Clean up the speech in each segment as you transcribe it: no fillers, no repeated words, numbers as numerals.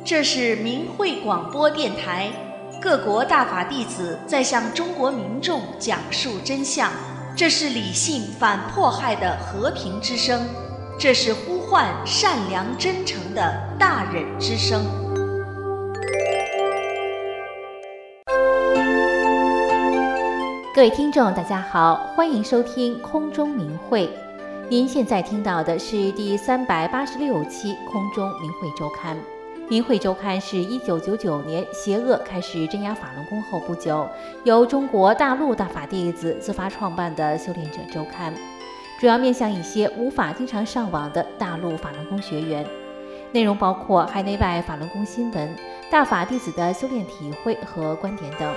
这是明慧广播电台，各国大法弟子在向中国民众讲述真相。这是理性反迫害的和平之声，这是呼唤善良真诚的大忍之声。 各位听众大家好，欢迎收听空中明慧。您现在听到的是第386期空中明慧周刊。明慧周刊是1999年邪恶开始镇压法轮功后不久，由中国大陆大法弟子自发创办的修炼者周刊，主要面向一些无法经常上网的大陆法轮功学员。内容包括海内外法轮功新闻、大法弟子的修炼体会和观点等。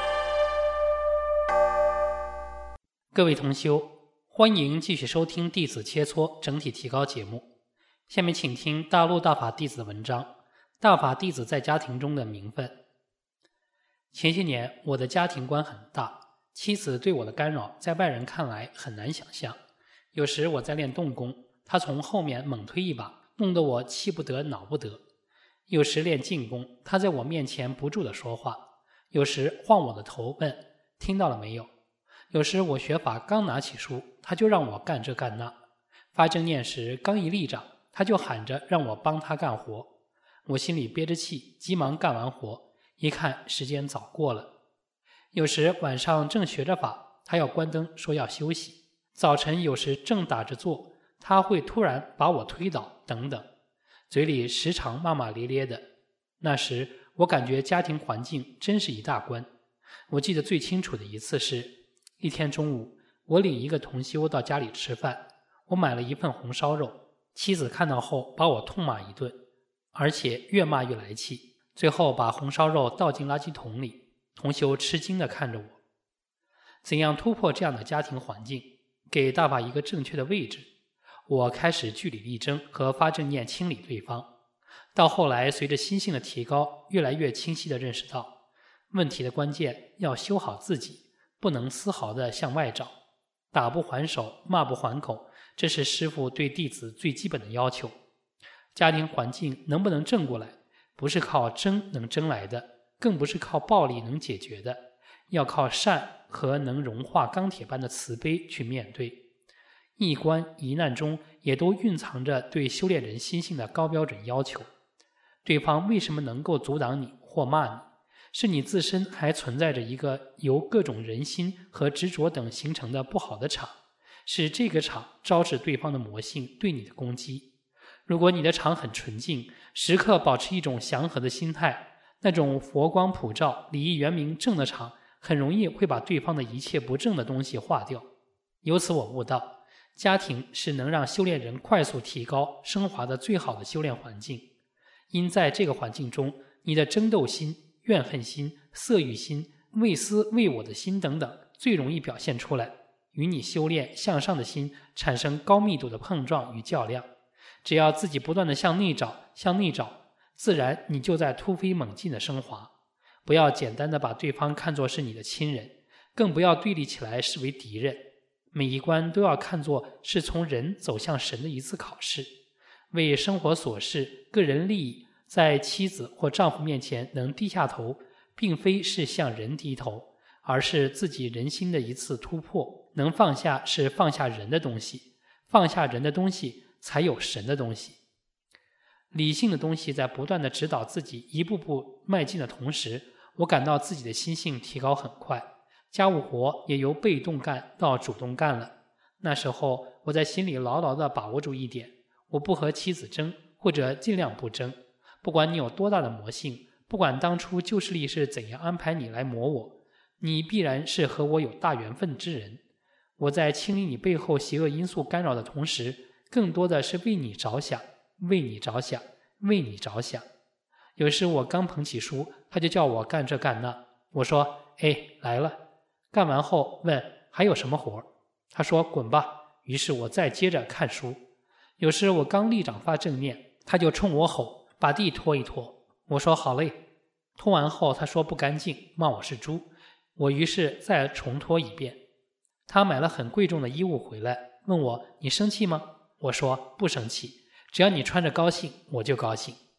各位同修，欢迎继续收听弟子切磋整体提高节目。下面请听大陆大法弟子的文章，大法弟子在家庭中的名分。前些年我的家庭观很大，妻子对我的干扰在外人看来很难想象。有时我在练动功，她从后面猛推一把，弄得我气不得恼不得。有时练静功，她在我面前不住地说话，有时晃我的头问听到了没有。有时我学法刚拿起书，她就让我干这干那。发正念时刚一立掌，她就喊着让我帮她干活。我心里憋着气，急忙干完活，一看时间早过了。有时晚上正学着法，他要关灯说要休息。早晨有时正打着坐，他会突然把我推倒等等，嘴里时常骂骂咧咧的。那时我感觉家庭环境真是一大关。我记得最清楚的一次是一天中午，我领一个同修到家里吃饭，我买了一份红烧肉，妻子看到后把我痛骂一顿，而且越骂越来气，最后把红烧肉倒进垃圾桶里。同修吃惊地看着我。怎样突破这样的家庭环境，给大法一个正确的位置？我开始据理力争和发正念清理对方。到后来随着心性的提高，越来越清晰地认识到，问题的关键要修好自己，不能丝毫地向外找。打不还手，骂不还口，这是师父对弟子最基本的要求。家庭环境能不能正过来，不是靠争能争来的，更不是靠暴力能解决的，要靠善和能融化钢铁般的慈悲去面对。一关一难中也都蕴藏着对修炼人心性的高标准要求。对方为什么能够阻挡你或骂你，是你自身还存在着一个由各种人心和执着等形成的不好的场，是这个场招致对方的魔性对你的攻击。如果你的场很纯净，时刻保持一种祥和的心态，那种佛光普照、礼义圆明正的场，很容易会把对方的一切不正的东西化掉。由此我悟到，家庭是能让修炼人快速提高升华的最好的修炼环境。因在这个环境中，你的争斗心、怨恨心、色欲心、为私为我的心等等最容易表现出来，与你修炼向上的心产生高密度的碰撞与较量。只要自己不断地向内找，自然你就在突飞猛进的升华。不要简单地把对方看作是你的亲人，更不要对立起来视为敌人。每一关都要看作是从人走向神的一次考试。为生活琐事、个人利益，在妻子或丈夫面前能低下头，并非是向人低头，而是自己人心的一次突破。能放下是放下人的东西，放下人的东西才有神的东西。理性的东西在不断地指导自己一步步迈进的同时，我感到自己的心性提高很快，家务活也由被动干到主动干了。那时候我在心里牢牢地把握住一点，我不和妻子争，或者尽量不争。不管你有多大的魔性，不管当初旧势力是怎样安排你来磨我，你必然是和我有大缘分之人。我在清理你背后邪恶因素干扰的同时，更多的是为你着想，为你着想，为你着想。有时我刚捧起书，他就叫我干这干那，我说来了。干完后问还有什么活，他说滚吧，于是我再接着看书。有时我刚立掌发正念，他就冲我吼把地拖一拖，我说好嘞。拖完后他说不干净，骂我是猪，我于是再重拖一遍。他买了很贵重的衣物回来，问我你生气吗？我说不生气，只要你穿着高兴我就高兴。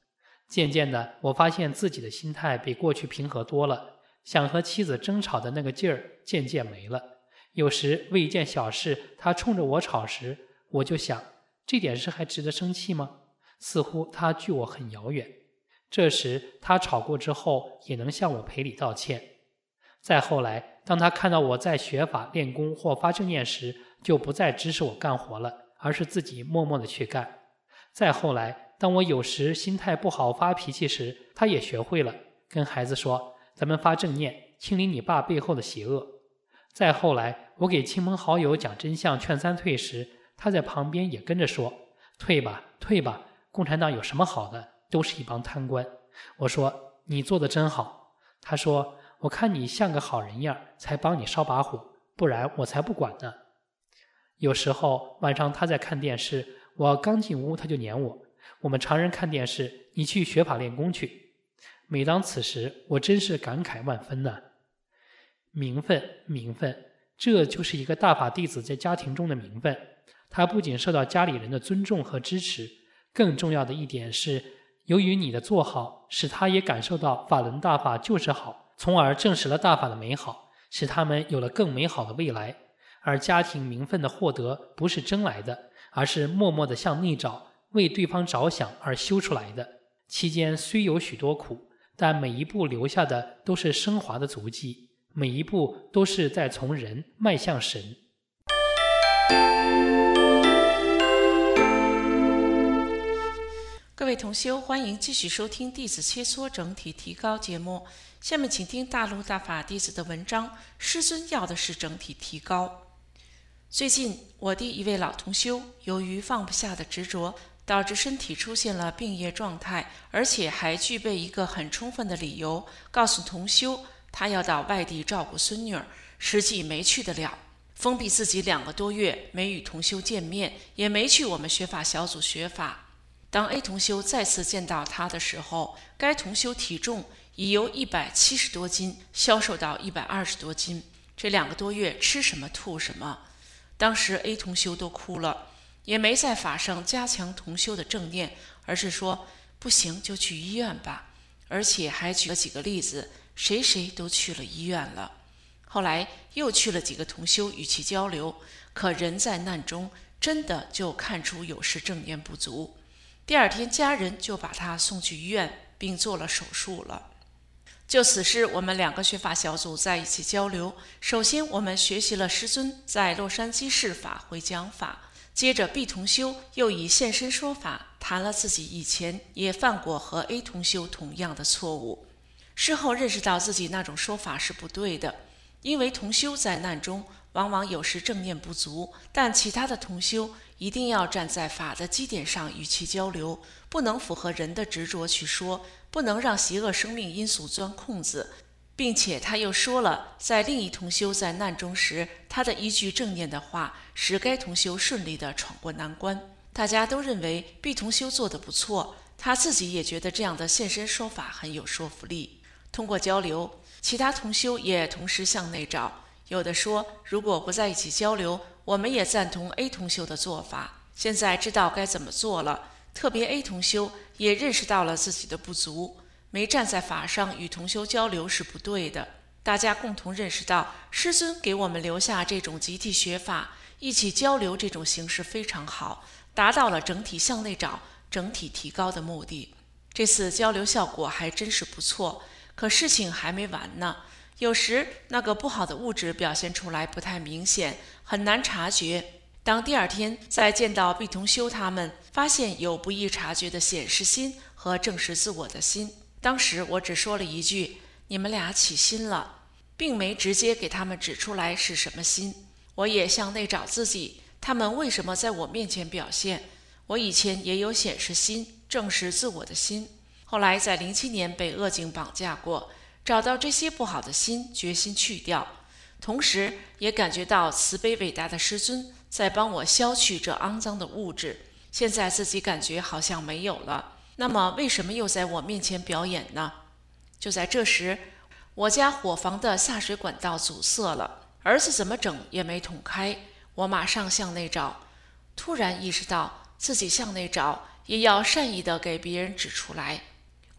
渐渐的，我发现自己的心态比过去平和多了，想和妻子争吵的那个劲儿渐渐没了。有时为一件小事，他冲着我吵时，我就想，这点事还值得生气吗？似乎他距我很遥远。这时他吵过之后，也能向我赔礼道歉。再后来，当他看到我在学法、练功或发正念时，就不再指使我干活了，而是自己默默地去干。再后来，当我有时心态不好发脾气时，他也学会了跟孩子说，咱们发正念，清理你爸背后的邪恶。再后来，我给亲朋好友讲真相劝三退时，他在旁边也跟着说，退吧退吧，共产党有什么好的，都是一帮贪官。我说，你做得真好。他说，我看你像个好人样，才帮你烧把火，不然我才不管呢。有时候晚上他在看电视，我刚进屋他就撵我，我们常人看电视，你去学法练功去。每当此时，我真是感慨万分呢。名分，名分，这就是一个大法弟子在家庭中的名分。他不仅受到家里人的尊重和支持，更重要的一点是，由于你的做好，使他也感受到法轮大法就是好，从而证实了大法的美好，使他们有了更美好的未来。而家庭名分的获得不是争来的，而是默默地向内找，为对方着想而修出来的。期间虽有许多苦，但每一步留下的都是升华的足迹，每一步都是在从人迈向神。 各位同修，欢迎继续收听弟子切磋整体提高节目。下面请听大陆大法弟子的文章，师尊要的是整体提高。最近我的一位老同修，由于放不下的执着，导致身体出现了病业状态，而且还具备一个很充分的理由，告诉同修他要到外地照顾孙女儿，实际没去得了，封闭自己2个多月，没与同修见面，也没去我们学法小组学法。当 A 同修再次见到他的时候，该同修体重已由170多斤消瘦到120多斤，这2个多月吃什么吐什么。当时 A 同修都哭了，也没在法上加强同修的正念，而是说不行就去医院吧，而且还举了几个例子，谁都去了医院了。后来又去了几个同修与其交流，可人在难中，真的就看出有失正念不足。第2天家人就把他送去医院，并做了手术了。就此事，我们2个学法小组在一起交流。首先我们学习了师尊在洛杉矶释法会讲法，接着 B 同修又以现身说法谈了自己以前也犯过和 A 同修同样的错误。事后认识到自己那种说法是不对的，因为同修在难中往往有时正念不足，但其他的同修一定要站在法的基点上与其交流，不能符合人的执着去说，不能让邪恶生命因素钻空子。并且他又说了，在另一同修在难中时，他的一句正念的话使该同修顺利地闯过难关。大家都认为 B 同修做得不错，他自己也觉得这样的现身说法很有说服力。通过交流，其他同修也同时向内找，有的说如果不在一起交流，我们也赞同 A 同修的做法，现在知道该怎么做了。特别 A 同修也认识到了自己的不足，没站在法上与同修交流是不对的。大家共同认识到师尊给我们留下这种集体学法一起交流这种形式非常好，达到了整体向内找整体提高的目的。这次交流效果还真是不错，可事情还没完呢。有时那个不好的物质表现出来不太明显，很难察觉。当第2天再见到 B 同修他们，发现有不易察觉的显示心和证实自我的心。当时我只说了一句，你们俩起心了，并没直接给他们指出来是什么心。我也向内找自己，他们为什么在我面前表现？我以前也有显示心，证实自我的心。后来在07年被恶境绑架过，找到这些不好的心，决心去掉。同时也感觉到慈悲伟大的师尊在帮我消去这肮脏的物质，现在自己感觉好像没有了，那么为什么又在我面前表演呢？就在这时，我家伙房的下水管道阻塞了，儿子怎么整也没捅开，我马上向内找，突然意识到自己向内找也要善意的给别人指出来。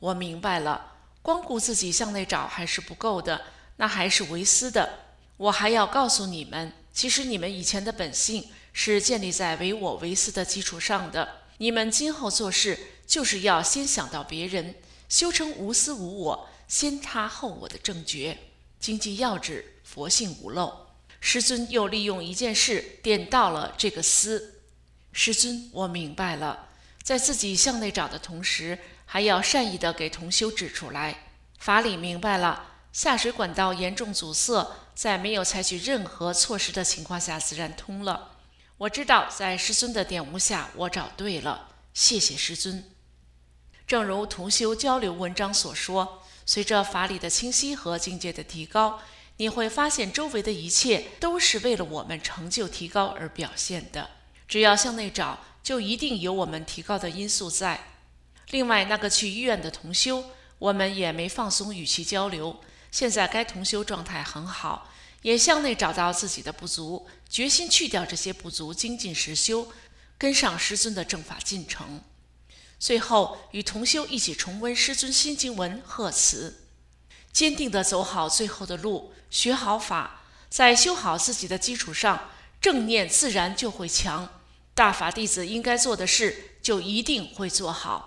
我明白了，光顾自己向内找还是不够的，那还是为私的。我还要告诉你们，其实你们以前的本性是建立在唯我唯私的基础上的。你们今后做事就是要先想到别人，修成无私无我，先他后我的正觉，经济要旨，佛性无漏。师尊又利用一件事点到了这个私。师尊，我明白了，在自己向内找的同时，还要善意地给同修指出来。法理明白了，下水管道严重阻塞，在没有采取任何措施的情况下自然通了。我知道在师尊的点悟下，我找对了，谢谢师尊。正如同修交流文章所说，随着法理的清晰和境界的提高，你会发现周围的一切都是为了我们成就提高而表现的。只要向内找，就一定有我们提高的因素在。另外，那个去医院的同修，我们也没放松与其交流。现在该同修状态很好，也向内找到自己的不足，决心去掉这些不足，精进实修，跟上师尊的正法进程。最后与同修一起重温师尊心经文贺词，坚定地走好最后的路，学好法，在修好自己的基础上，正念自然就会强，大法弟子应该做的事就一定会做好。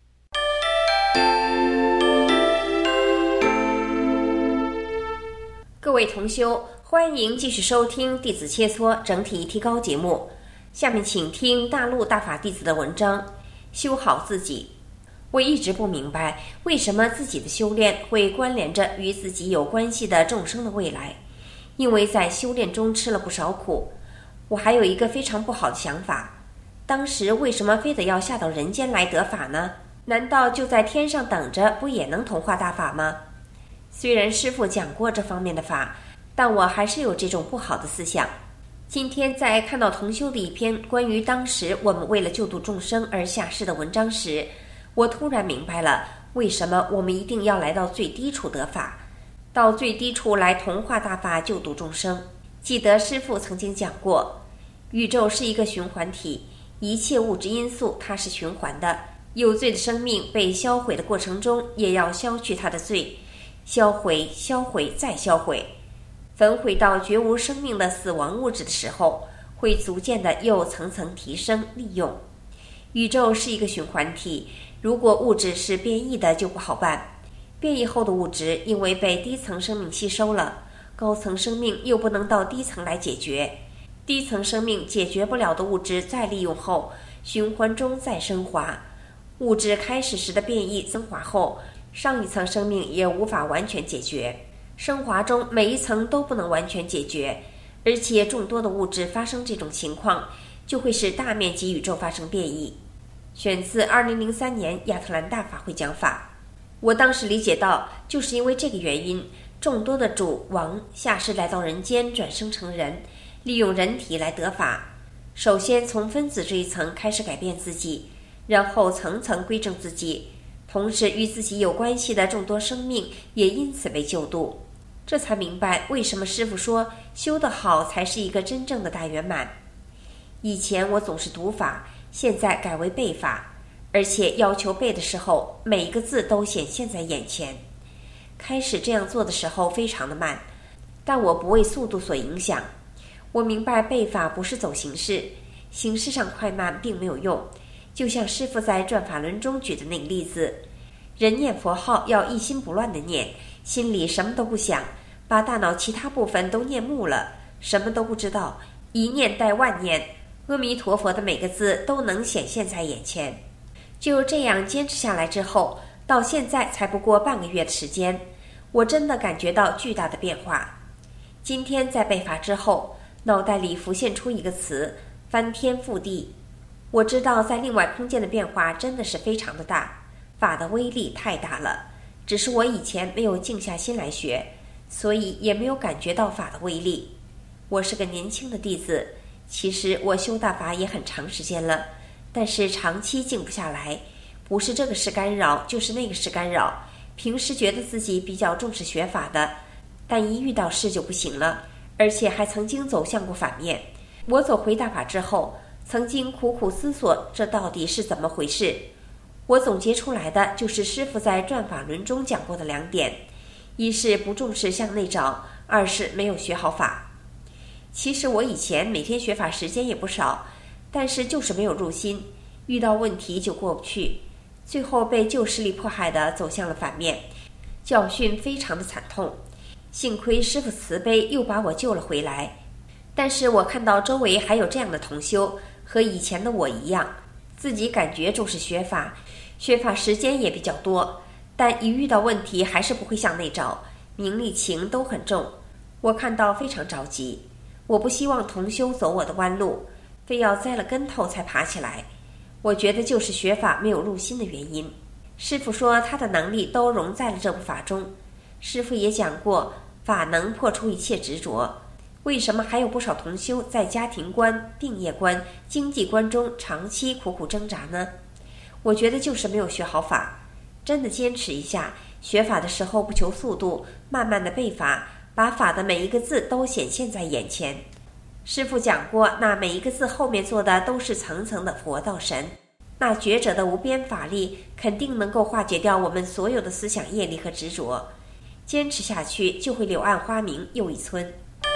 各位同修，欢迎继续收听弟子切磋整体提高节目。下面请听大陆大法弟子的文章，修好自己。我一直不明白，为什么自己的修炼会关联着与自己有关系的众生的未来。因为在修炼中吃了不少苦。我还有一个非常不好的想法，当时为什么非得要下到人间来得法呢？难道就在天上等着，不也能同化大法吗？虽然师父讲过这方面的法，但我还是有这种不好的思想。今天在看到同修的一篇关于当时我们为了救度众生而下世的文章时，我突然明白了为什么我们一定要来到最低处得法，到最低处来同化大法，救度众生。记得师父曾经讲过，宇宙是一个循环体，一切物质因素它是循环的，有罪的生命被销毁的过程中，也要消去它的罪，销毁销毁再销毁，焚毁到绝无生命的死亡物质的时候，会逐渐的又层层提升利用。宇宙是一个循环体，如果物质是变异的就不好办，变异后的物质因为被低层生命吸收了，高层生命又不能到低层来解决，低层生命解决不了的物质再利用后，循环中再升华，物质开始时的变异增华后，上一层生命也无法完全解决，升华中每一层都不能完全解决，而且众多的物质发生这种情况，就会使大面积宇宙发生变异。选自2003年亚特兰大法会讲法。我当时理解到，就是因为这个原因，众多的主王下世来到人间，转生成人，利用人体来得法。首先从分子这一层开始改变自己，然后层层归正自己，同时与自己有关系的众多生命也因此被救度。这才明白为什么师父说修得好才是一个真正的大圆满。以前我总是读法，现在改为背法，而且要求背的时候每一个字都显现在眼前。开始这样做的时候非常的慢，但我不为速度所影响。我明白背法不是走形式，形式上快慢并没有用。就像师父在转法轮中举的那个例子，人念佛号要一心不乱的念，心里什么都不想，把大脑其他部分都念木了，什么都不知道，一念带万念，阿弥陀佛的每个字都能显现在眼前。就这样坚持下来之后，到现在才不过半个月的时间，我真的感觉到巨大的变化。今天在背法之后，脑袋里浮现出一个词，翻天覆地。我知道在另外空间的变化真的是非常的大，法的威力太大了，只是我以前没有静下心来学，所以也没有感觉到法的威力。我是个年轻的弟子，其实我修大法也很长时间了，但是长期静不下来，不是这个是干扰，就是那个是干扰。平时觉得自己比较重视学法的，但一遇到事就不行了，而且还曾经走向过反面。我走回大法之后，曾经苦苦思索这到底是怎么回事。 我总结出来的就是师父在转法轮中讲过的2点：一是不重视向内找，二是没有学好法。其实我以前每天学法时间也不少，但是就是没有入心，遇到问题就过不去，最后被旧势力迫害的走向了反面，教训非常的惨痛。幸亏师父慈悲，又把我救了回来。但是我看到周围还有这样的同修，和以前的我一样，自己感觉重视学法，学法时间也比较多，但一遇到问题还是不会向内找，名利情都很重。我看到非常着急，我不希望同修走我的弯路，非要栽了跟头才爬起来。我觉得就是学法没有入心的原因。师父说他的能力都融在了这部法中，师父也讲过，法能破除一切执着。为什么还有不少同修在家庭观、病业观、经济观中长期苦苦挣扎呢？我觉得就是没有学好法，真的坚持一下，学法的时候不求速度，慢慢的背法，把法的每一个字都显现在眼前。师父讲过，那每一个字后面做的都是层层的佛道神，那觉者的无边法力肯定能够化解掉我们所有的思想业力和执着，坚持下去就会柳暗花明又一村。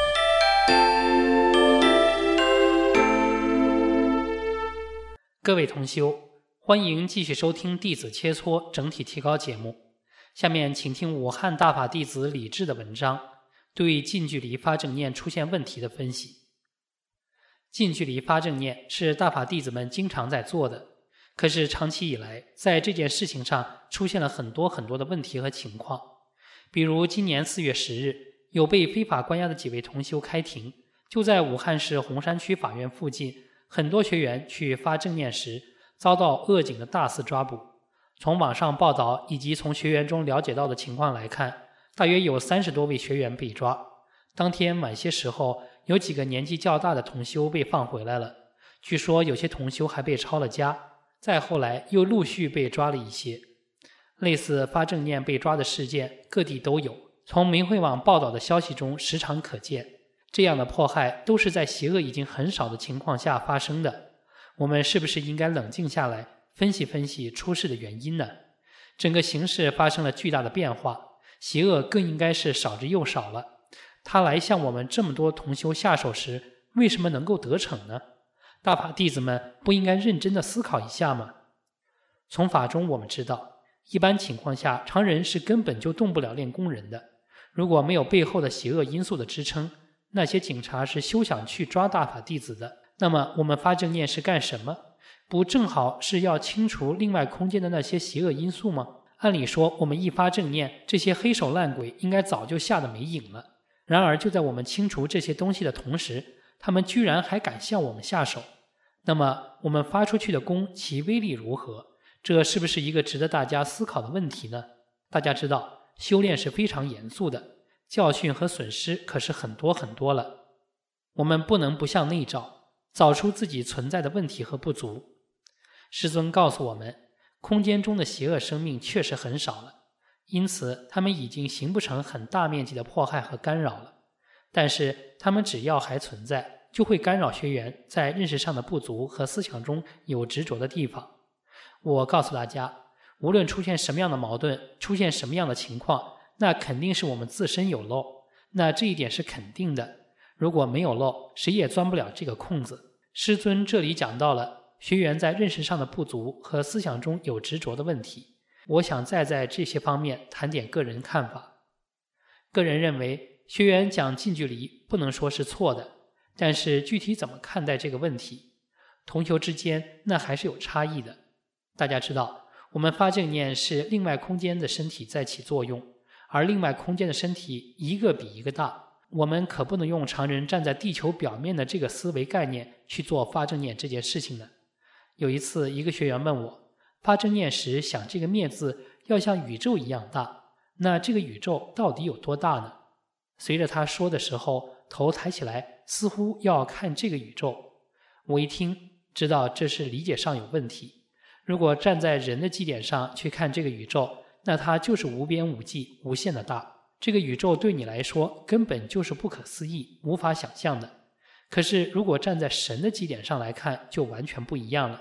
各位同修，欢迎继续收听弟子切磋整体提高节目。下面请听武汉大法弟子李志的文章，对近距离发正念出现问题的分析。近距离发正念是大法弟子们经常在做的，可是长期以来，在这件事情上出现了很多的问题和情况。比如今年4月10日，有被非法关押的几位同修开庭，就在武汉市洪山区法院附近，很多学员去发正念时，遭到恶警的大肆抓捕。从网上报道以及从学员中了解到的情况来看，大约有30多位学员被抓。当天晚些时候，有几个年纪较大的同修被放回来了，据说有些同修还被抄了家，再后来又陆续被抓了一些。类似发正念被抓的事件各地都有，从明慧网报道的消息中时常可见。这样的迫害都是在邪恶已经很少的情况下发生的。我们是不是应该冷静下来，分析分析出事的原因呢？整个形势发生了巨大的变化，邪恶更应该是少之又少了。他来向我们这么多同修下手时，为什么能够得逞呢？大法弟子们不应该认真的思考一下吗？从法中我们知道，一般情况下常人是根本就动不了练功人的。如果没有背后的邪恶因素的支撑，那些警察是休想去抓大法弟子的。那么我们发正念是干什么？不正好是要清除另外空间的那些邪恶因素吗？按理说我们一发正念，这些黑手烂鬼应该早就吓得没影了。然而就在我们清除这些东西的同时，他们居然还敢向我们下手。那么我们发出去的功，其威力如何？这是不是一个值得大家思考的问题呢？大家知道，修炼是非常严肃的，教训和损失可是很多了。我们不能不向内找出自己存在的问题和不足。师尊告诉我们，空间中的邪恶生命确实很少了，因此他们已经形不成很大面积的迫害和干扰了。但是他们只要还存在，就会干扰学员在认识上的不足和思想中有执着的地方。我告诉大家，无论出现什么样的矛盾，出现什么样的情况，那肯定是我们自身有漏，那这一点是肯定的。如果没有漏，谁也钻不了这个空子。师尊这里讲到了学员在认识上的不足和思想中有执着的问题，我想再在这些方面谈点个人看法。个人认为，学员讲近距离不能说是错的，但是具体怎么看待这个问题，同修之间那还是有差异的。大家知道，我们发正念是另外空间的身体在起作用，而另外空间的身体一个比一个大，我们可不能用常人站在地球表面的这个思维概念去做发正念这件事情呢。有一次，一个学员问我，发正念时想这个灭字要像宇宙一样大，那这个宇宙到底有多大呢？随着他说的时候，头抬起来，似乎要看这个宇宙。我一听，知道这是理解上有问题。如果站在人的基点上去看这个宇宙，那它就是无边无际、无限的大。这个宇宙对你来说根本就是不可思议、无法想象的。可是如果站在神的基点上来看，就完全不一样了。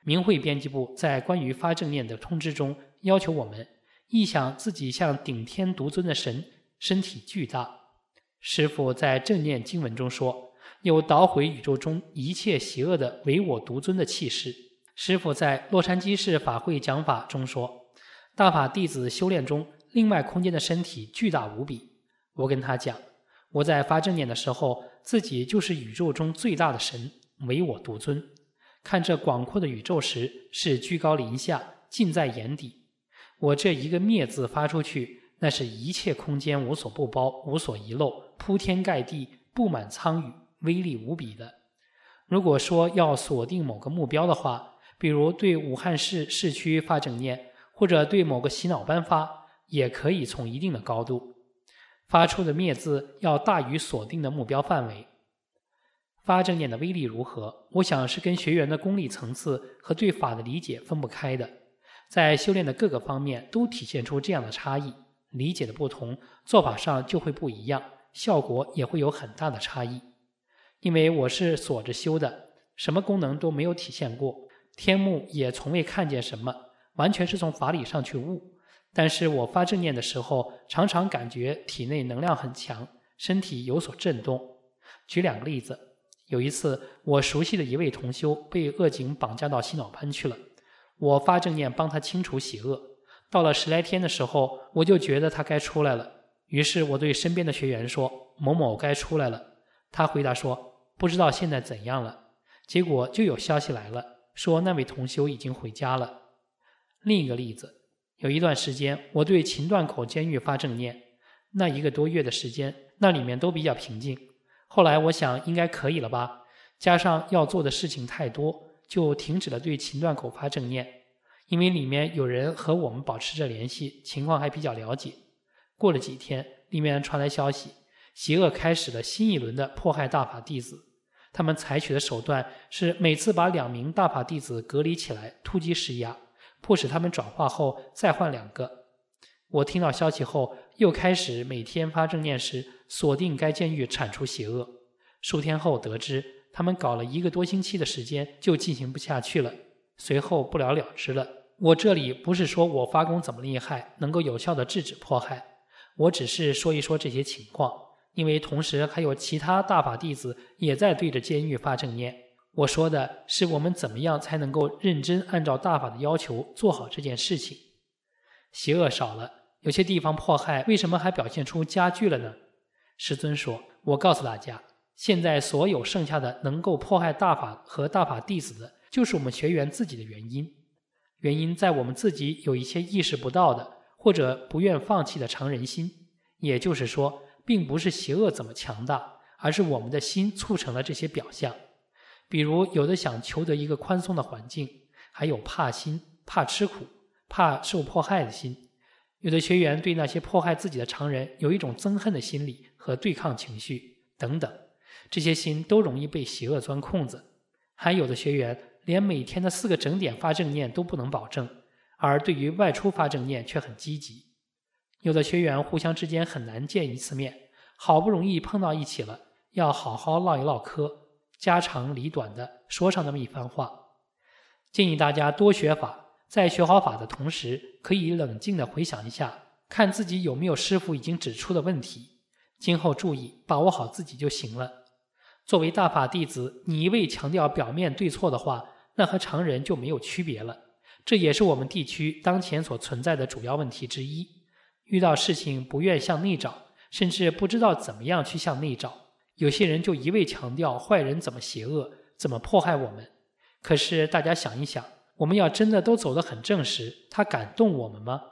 明慧编辑部在关于发正念的通知中要求我们臆想自己像顶天独尊的神，身体巨大。师父在正念经文中说，有捣毁宇宙中一切邪恶的唯我独尊的气势。师父在洛杉矶市法会讲法中说，大法弟子修炼中另外空间的身体巨大无比。我跟他讲，我在发正念的时候，自己就是宇宙中最大的神，唯我独尊。看这广阔的宇宙时，是居高临下，尽在眼底。我这一个灭字发出去，那是一切空间无所不包，无所遗漏，铺天盖地，布满苍宇，威力无比的。如果说要锁定某个目标的话，比如对武汉市市区发正念，或者对某个洗脑班发，也可以从一定的高度发出的灭字要大于锁定的目标范围。发正念的威力如何，我想是跟学员的功力层次和对法的理解分不开的，在修炼的各个方面都体现出这样的差异，理解的不同，做法上就会不一样，效果也会有很大的差异。因为我是锁着修的，什么功能都没有体现过，天目也从未看见什么，完全是从法理上去悟。但是我发正念的时候，常常感觉体内能量很强，身体有所震动。举2个例子，有一次我熟悉的一位同修被恶警绑架到洗脑班去了，我发正念帮他清除邪恶，到了10来天的时候，我就觉得他该出来了，于是我对身边的学员说，某某该出来了。他回答说，不知道现在怎样了。结果就有消息来了，说那位同修已经回家了。另一个例子，有一段时间我对秦段口监狱发正念，那1个多月的时间，那里面都比较平静。后来我想应该可以了吧，加上要做的事情太多，就停止了对秦段口发正念。因为里面有人和我们保持着联系，情况还比较了解。过了几天，里面传来消息，邪恶开始了新一轮的迫害大法弟子。他们采取的手段是每次把2名大法弟子隔离起来，突击施压，迫使他们转化后再换2个。我听到消息后，又开始每天发正念时锁定该监狱铲除邪恶。数天后得知，他们搞了1个多星期的时间就进行不下去了，随后不了了之了。我这里不是说我发功怎么厉害，能够有效地制止迫害，我只是说一说这些情况，因为同时还有其他大法弟子也在对着监狱发正念。我说的是我们怎么样才能够认真按照大法的要求做好这件事情。邪恶少了，有些地方迫害为什么还表现出加剧了呢？师尊说，我告诉大家，现在所有剩下的能够迫害大法和大法弟子的，就是我们学员自己的原因。原因在我们自己有一些意识不到的，或者不愿放弃的常人心。也就是说，并不是邪恶怎么强大，而是我们的心促成了这些表象。比如有的想求得一个宽松的环境，还有怕心、怕吃苦、怕受迫害的心。有的学员对那些迫害自己的常人有一种憎恨的心理和对抗情绪等等，这些心都容易被邪恶钻空子。还有的学员连每天的4个整点发正念都不能保证，而对于外出发正念却很积极。有的学员互相之间很难见一次面，好不容易碰到一起了，要好好唠一唠嗑，家长里短的说上那么一番话。建议大家多学法，在学好法的同时，可以冷静地回想一下，看自己有没有师父已经指出的问题，今后注意把握好自己就行了。作为大法弟子，你一味强调表面对错的话，那和常人就没有区别了。这也是我们地区当前所存在的主要问题之一。遇到事情不愿向内找，甚至不知道怎么样去向内找。有些人就一味强调坏人怎么邪恶，怎么迫害我们。可是大家想一想，我们要真的都走得很正时，他敢动我们吗？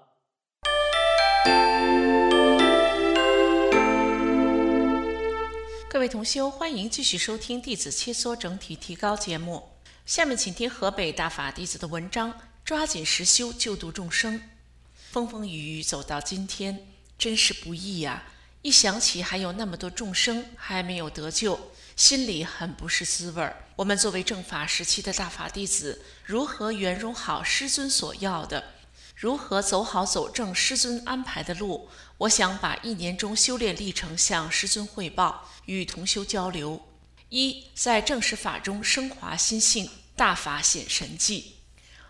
各位同修，欢迎继续收听弟子切磋整体提高节目。下面请听河北大法弟子的文章，抓紧实修救度众生。风风雨雨走到今天，真是不易呀！一想起还有那么多众生还没有得救，心里很不是滋味。我们作为正法时期的大法弟子，如何圆融好师尊所要的，如何走好走正师尊安排的路？我想把1年中修炼历程向师尊汇报，与同修交流。1. 在正实法中升华心性，大法显神迹。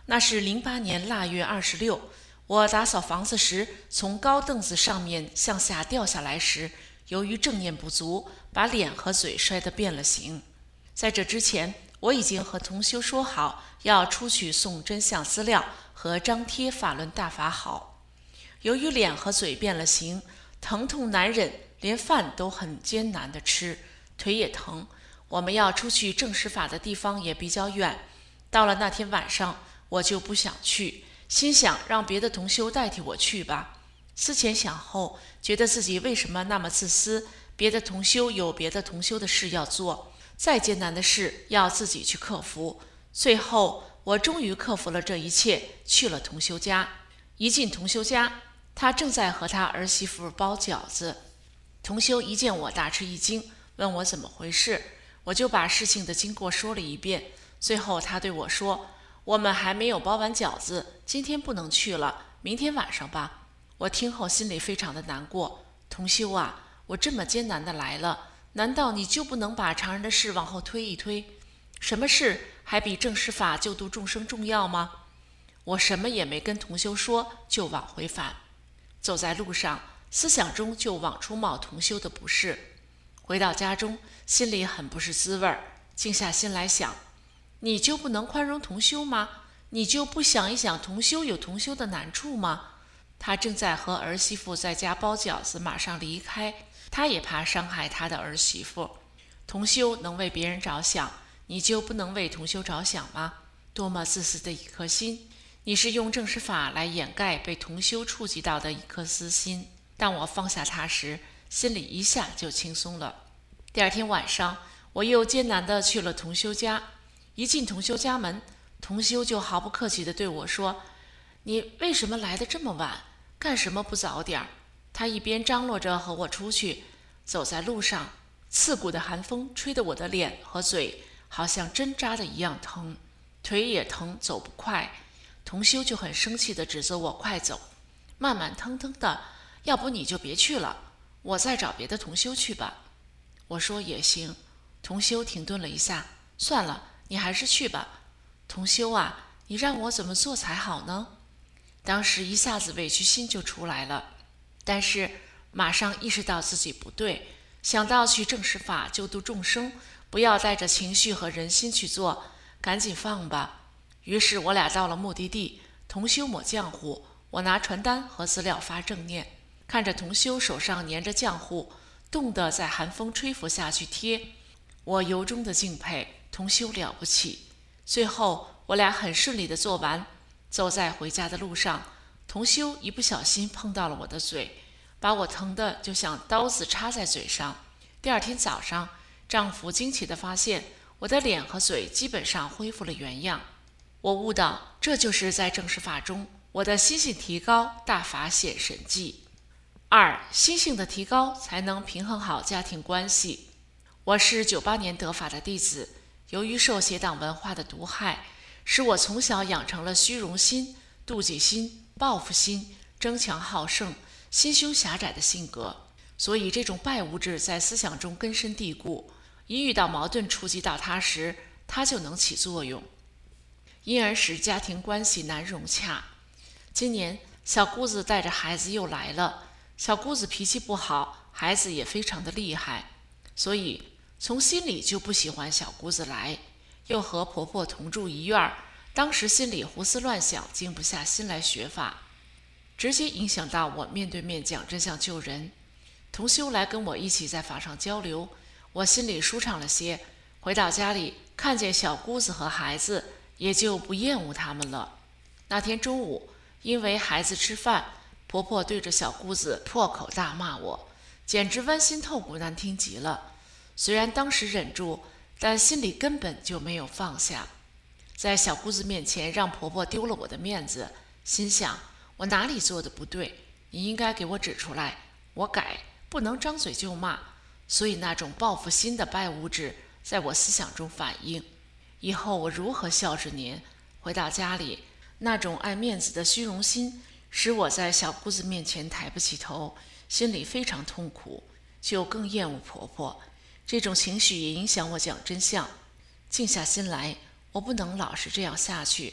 那是08年腊月26，我打扫房子时，从高凳子上面向下掉下来时，由于正念不足，把脸和嘴摔得变了形。在这之前，我已经和同修说好要出去送真相资料和张贴法轮大法好。由于脸和嘴变了形，疼痛难忍，连饭都很艰难地吃，腿也疼。我们要出去正实法的地方也比较远，到了那天晚上，我就不想去，心想让别的同修代替我去吧。思前想后，觉得自己为什么那么自私，别的同修有别的同修的事要做，再艰难的事要自己去克服。最后我终于克服了这一切，去了同修家。一进同修家，他正在和他儿媳妇包饺子。同修一见我大吃一惊，问我怎么回事，我就把事情的经过说了一遍。最后他对我说，我们还没有包完饺子，今天不能去了，明天晚上吧。我听后心里非常的难过。同修啊，我这么艰难的来了，难道你就不能把常人的事往后推一推？什么事还比正实法救度众生重要吗？我什么也没跟同修说，就往回返。走在路上，思想中就往出冒同修的不是。回到家中，心里很不是滋味儿，静下心来想，你就不能宽容同修吗？你就不想一想同修有同修的难处吗？他正在和儿媳妇在家包饺子，马上离开，他也怕伤害他的儿媳妇。同修能为别人着想，你就不能为同修着想吗？多么自私的一颗心！你是用正实法来掩盖被同修触及到的一颗私心。当我放下它时，心里一下就轻松了。第二天晚上，我又艰难地去了同修家。一进同修家门，同修就毫不客气地对我说，你为什么来得这么晚？干什么不早点？他一边张罗着和我出去，走在路上，刺骨的寒风吹得我的脸和嘴好像针扎的一样疼，腿也疼，走不快。同修就很生气地指责我快走，慢慢腾腾的，要不你就别去了，我再找别的同修去吧。我说也行。同修停顿了一下，算了，你还是去吧。同修啊，你让我怎么做才好呢？当时一下子委屈心就出来了，但是马上意识到自己不对，想到去正实法救度众生，不要带着情绪和人心去做，赶紧放吧。于是我俩到了目的地，同修抹浆糊，我拿传单和资料发正念，看着同修手上粘着浆糊，冻得在寒风吹拂下去贴，我由衷的敬佩同修了不起。最后我俩很顺利地做完，走在回家的路上，同修一不小心碰到了我的嘴，把我疼得就像刀子插在嘴上。第二天早上，丈夫惊奇地发现我的脸和嘴基本上恢复了原样。我悟到，这就是在正实法中我的心性提高，大法显神迹。2. 心性的提高才能平衡好家庭关系。我是98年得法的弟子，由于受邪党文化的毒害，使我从小养成了虚荣心、妒忌心、报复心、争强好胜、心胸狭窄的性格，所以这种败物质在思想中根深蒂固，一遇到矛盾触及到它时，它就能起作用，因而使家庭关系难融洽。今年小姑子带着孩子又来了，小姑子脾气不好，孩子也非常的厉害，所以从心里就不喜欢小姑子来，又和婆婆同住一院，当时心里胡思乱想，静不下心来学法，直接影响到我面对面讲真相救人。同修来跟我一起在法上交流，我心里舒畅了些，回到家里看见小姑子和孩子，也就不厌恶他们了。那天中午，因为孩子吃饭，婆婆对着小姑子破口大骂我，简直剜心透骨，难听极了。虽然当时忍住，但心里根本就没有放下。在小姑子面前让婆婆丢了我的面子，心想我哪里做的不对，你应该给我指出来，我改，不能张嘴就骂。所以那种报复心的败物质在我思想中反应，以后我如何孝顺您？回到家里，那种爱面子的虚荣心使我在小姑子面前抬不起头，心里非常痛苦，就更厌恶婆婆。这种情绪也影响我讲真相。静下心来，我不能老是这样下去，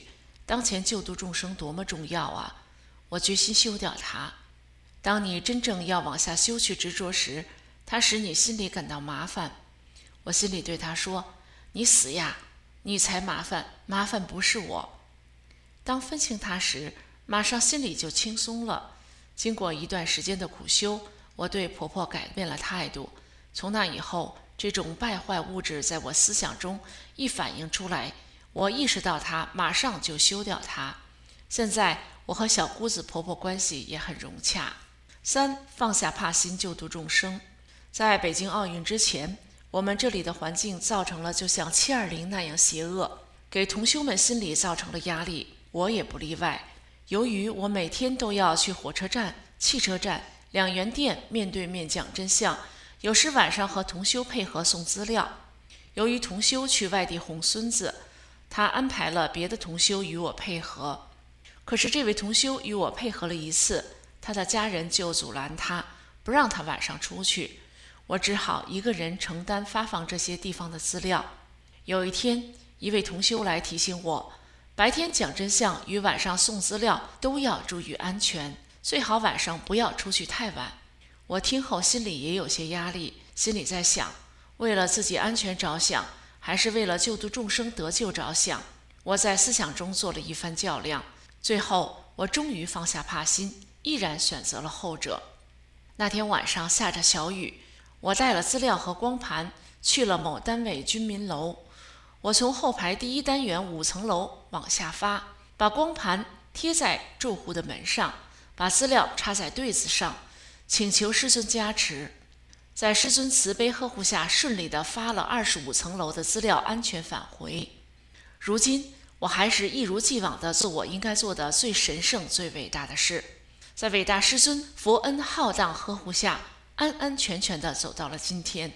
当前救度众生多么重要啊！我决心修掉它。当你真正要往下修去执着时，它使你心里感到麻烦。我心里对他说：你死呀，你才麻烦，麻烦不是我。当分清它时，马上心里就轻松了。经过一段时间的苦修，我对婆婆改变了态度。从那以后，这种败坏物质在我思想中一反映出来，我意识到它，马上就修掉它。现在我和小姑子婆婆关系也很融洽。3. 放下怕心，救度众生。在北京奥运之前，我们这里的环境造成了就像720那样邪恶，给同修们心里造成了压力，我也不例外。由于我每天都要去火车站、汽车站、两元店面对面讲真相，有时晚上和同修配合送资料。由于同修去外地哄孙子，他安排了别的同修与我配合。可是这位同修与我配合了一次，他的家人就阻拦他，不让他晚上出去。我只好一个人承担发放这些地方的资料。有一天，一位同修来提醒我，白天讲真相与晚上送资料都要注意安全，最好晚上不要出去太晚。我听后心里也有些压力，心里在想，为了自己安全着想，还是为了救度众生得救着想。我在思想中做了一番较量，最后我终于放下怕心，毅然选择了后者。那天晚上下着小雨，我带了资料和光盘去了某单位居民楼。我从后排第1单元5层楼往下发，把光盘贴在住户的门上，把资料插在对子上，请求师尊加持。在师尊慈悲呵护下，顺利地发了25层楼的资料，安全返回。如今我还是一如既往地做我应该做的最神圣最伟大的事，在伟大师尊佛恩浩荡呵护下，安安全全地走到了今天。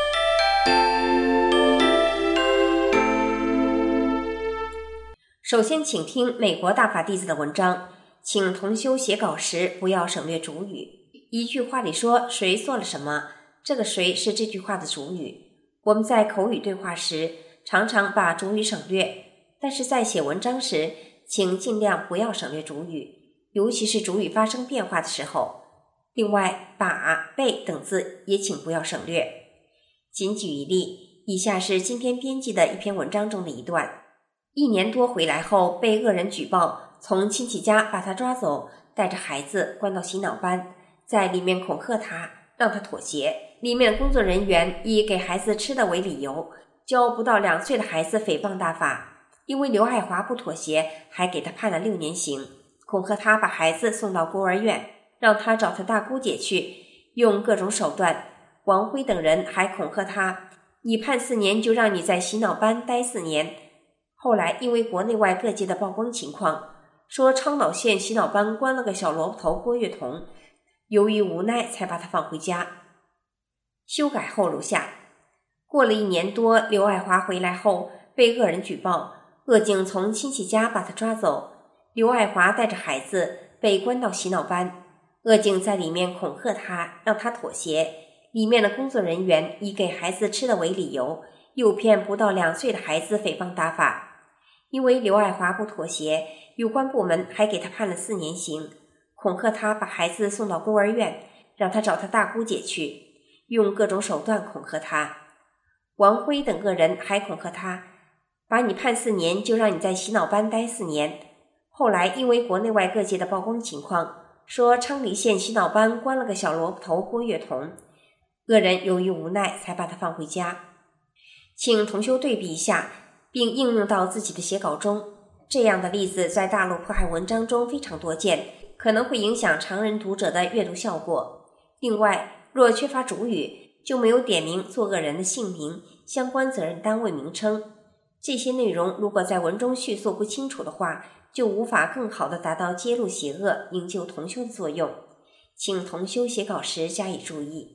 首先请听美国大法弟子的文章，请同修写稿时不要省略主语。一句话里说谁做了什么，这个谁是这句话的主语。我们在口语对话时常常把主语省略，但是在写文章时请尽量不要省略主语，尤其是主语发生变化的时候。另外，把、被等字也请不要省略。仅举一例，以下是今天编辑的一篇文章中的一段。1年多回来后，被恶人举报，从亲戚家把他抓走，带着孩子关到洗脑班，在里面恐吓他，让他妥协。里面的工作人员以给孩子吃的为理由，教不到2岁的孩子诽谤大法。因为刘爱华不妥协，还给他判了6年刑，恐吓他把孩子送到孤儿院，让他找他大姑姐去，用各种手段。王辉等人还恐吓他，你判4年就让你在洗脑班待4年。后来因为国内外各界的曝光情况，说昌岛县洗脑班关了个小萝卜头郭月彤，由于无奈才把他放回家。修改后如下：过了1年多，刘爱华回来后被恶人举报，恶警从亲戚家把他抓走，刘爱华带着孩子被关到洗脑班，恶警在里面恐吓他，让他妥协。里面的工作人员以给孩子吃的为理由，诱骗不到2岁的孩子诽谤大法。因为刘爱华不妥协，有关部门还给他判了4年刑，恐吓他把孩子送到孤儿院，让他找他大姑姐去，用各种手段恐吓他。王辉等个人还恐吓他，把你判4年就让你在洗脑班待4年。后来因为国内外各界的曝光情况，说昌黎县洗脑班关了个小萝卜头郭月彤，恶人由于无奈才把他放回家。请同修对比一下，并应用到自己的写稿中。这样的例子在大陆迫害文章中非常多见，可能会影响常人读者的阅读效果。另外，若缺乏主语，就没有点明作恶人的姓名、相关责任单位名称。这些内容如果在文中叙述不清楚的话，就无法更好地达到揭露邪恶、营救同修的作用。请同修写稿时加以注意。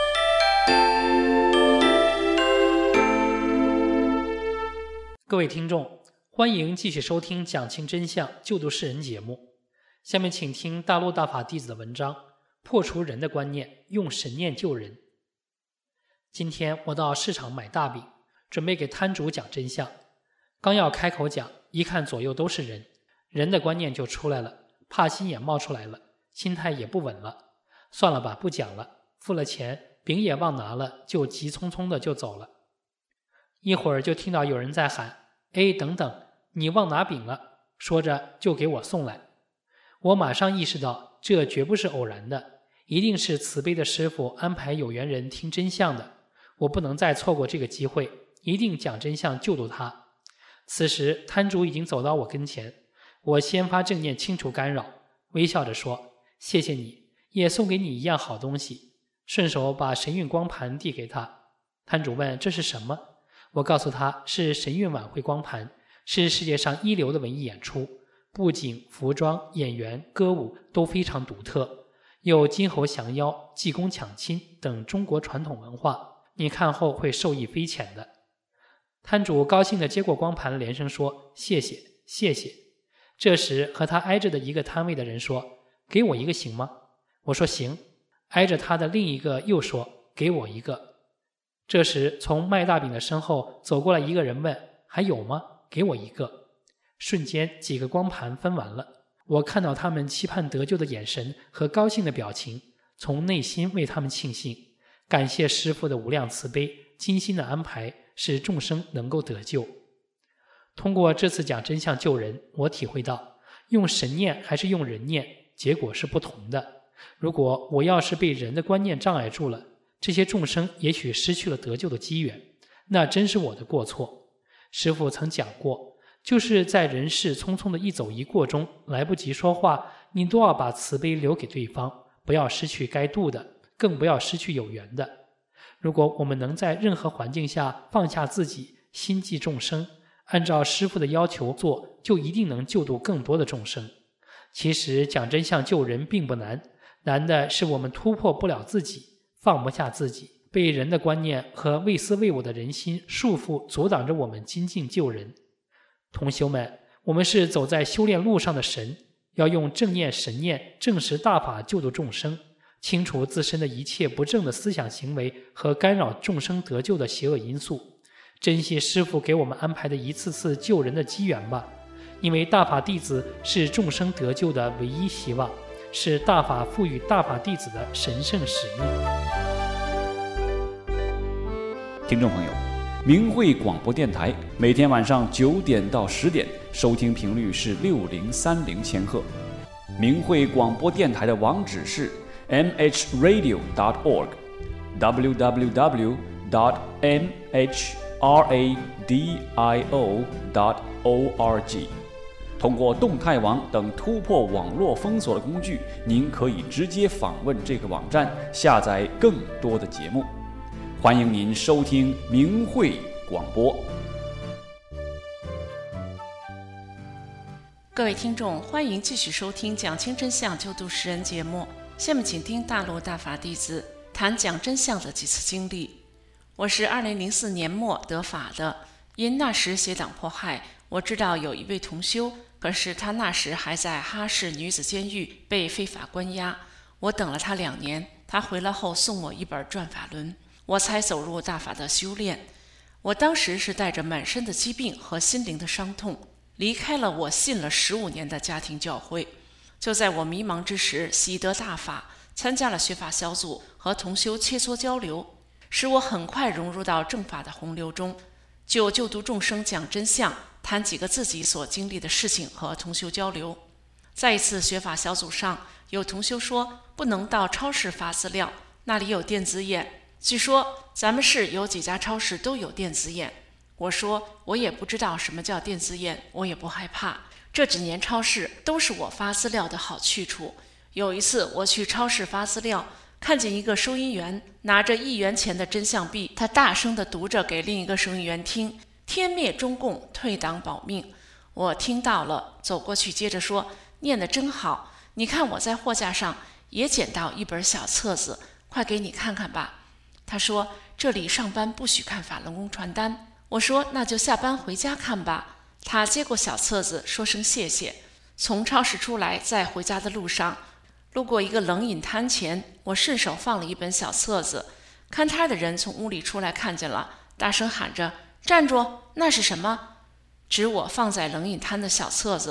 各位听众，欢迎继续收听讲清真相救度世人节目。下面请听大陆大法弟子的文章，破除人的观念，用神念救人。今天我到市场买大饼，准备给摊主讲真相，刚要开口讲，一看左右都是人， 人的观念就出来了，怕心也冒出来了，心态也不稳了。算了吧，不讲了，付了钱，饼也忘拿了，就急匆匆的就走了。一会儿就听到有人在喊：“哎，等等，你忘拿饼了！”说着就给我送来。我马上意识到，这绝不是偶然的，一定是慈悲的师父安排有缘人听真相的。我不能再错过这个机会，一定讲真相救度他。此时摊主已经走到我跟前，我先发正念清除干扰，微笑着说：“谢谢你，也送给你一样好东西。”顺手把神韵光盘递给他。摊主问：“这是什么？”我告诉他是神韵晚会光盘，是世界上一流的文艺演出，布景、服装、演员、歌舞都非常独特，有金猴降妖、济公抢亲等中国传统文化，你看后会受益匪浅的。摊主高兴地接过光盘，连声说：“谢谢，谢谢。”这时和他挨着的一个摊位的人说：“给我一个行吗？”我说：“行。”挨着他的另一个又说：“给我一个。”这时从卖大饼的身后走过来一个人问：“还有吗？给我一个。”瞬间几个光盘分完了，我看到他们期盼得救的眼神和高兴的表情，从内心为他们庆幸，感谢师父的无量慈悲，精心的安排，使众生能够得救。通过这次讲真相救人，我体会到用神念还是用人念，结果是不同的。如果我要是被人的观念障碍住了，这些众生也许失去了得救的机缘，那真是我的过错。师父曾讲过，就是在人世匆匆的一走一过中，来不及说话，你都要把慈悲留给对方，不要失去该度的，更不要失去有缘的。如果我们能在任何环境下放下自己，心系众生，按照师父的要求做，就一定能救度更多的众生。其实讲真相救人并不难，难的是我们突破不了自己，放不下自己，被人的观念和为私为我的人心束缚，阻挡着我们精进救人。同修们，我们是走在修炼路上的神，要用正念神念证实大法，救度众生，清除自身的一切不正的思想行为和干扰众生得救的邪恶因素。珍惜师父给我们安排的一次次救人的机缘吧，因为大法弟子是众生得救的唯一希望，是大法赋予大法弟子的神圣使命。 听众朋友，明慧广播电台每天晚上9点到10点，收听频率是6030千赫。明慧广播电台的网址是 mhradio.org www.mhradio.org。 通过动态网等突破网络封锁的工具，您可以直接访问这个网站，下载更多的节目。欢迎您收听明慧广播。 各位听众，欢迎继续收听讲清真相救度世人节目。下面请听大陆大法弟子谈讲真相的几次经历。我是2004年末得法的，因那时邪党迫害，我知道有一位同修，可是他那时还在哈市女子监狱被非法关押，我等了他2年，他回来后送我一本转法轮，我才走入大法的修炼。我当时是带着满身的疾病和心灵的伤痛，离开了我信了15年的家庭教会。就在我迷茫之时，习得大法，参加了学法小组和同修切磋交流，使我很快融入到正法的洪流中，就救度众生讲真相，谈几个自己所经历的事情和同修交流。在一次学法小组上，有同修说不能到超市发资料，那里有电子眼。据说咱们市有几家超市都有电子眼。我说我也不知道什么叫电子眼，我也不害怕，这几年超市都是我发资料的好去处。有一次我去超市发资料，看见一个收银员拿着1元钱的真相币，他大声地读着给另一个收银员听，天灭中共，退党保命。我听到了，走过去接着说，念得真好，你看我在货架上也捡到一本小册子，快给你看看吧。他说这里上班不许看法轮功传单。我说那就下班回家看吧。他接过小册子，说声谢谢。从超市出来，在回家的路上路过一个冷饮摊前，我顺手放了一本小册子，看摊的人从屋里出来看见了，大声喊着站住，那是什么？指我放在冷饮摊的小册子。